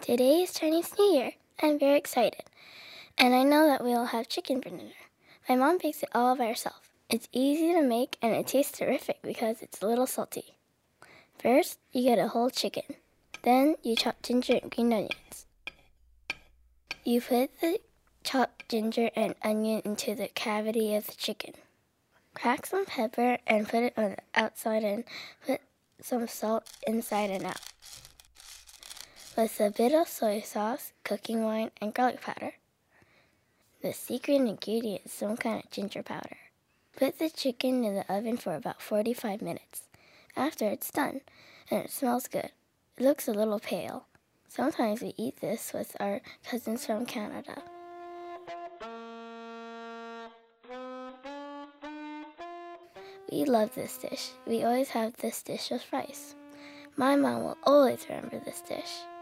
Today is Chinese New Year. I'm very excited. And I know that we'll have chicken for dinner. My mom bakes it all by herself. It's easy to make and it tastes terrific because it's a little salty. First, you get a whole chicken. Then you chop ginger and green onions. You put the chopped ginger and onion into the cavity of the chicken. Crack some pepper and put it on the outside and put some salt inside and out. With a bit of soy sauce, cooking wine, and garlic powder. The secret ingredient is some kind of ginger powder. Put the chicken in the oven for about 45 minutes. After it's done, and it smells good, it looks a little pale. Sometimes we eat this with our cousins from Canada. We love this dish. We always have this dish with rice. My mom will always remember this dish.